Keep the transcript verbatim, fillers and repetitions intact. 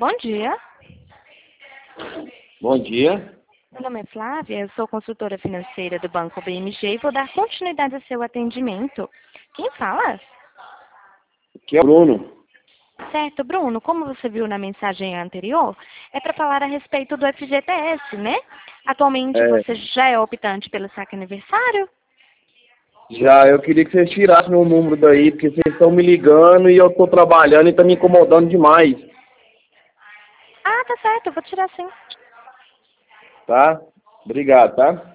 Bom dia. Bom dia. Meu nome é Flávia, eu sou consultora financeira do Banco B M G e vou dar continuidade ao seu atendimento. Quem fala? Aqui é o Bruno. Certo, Bruno, como você viu na mensagem anterior, é para falar a respeito do F G T S, né? Atualmente É, você já é optante pelo saque aniversário? já eu queria que vocês tirassem meu número daí, porque vocês estão me ligando e eu estou trabalhando e está me incomodando demais, Ah, tá certo, eu vou tirar sim. tá? Obrigado, tá?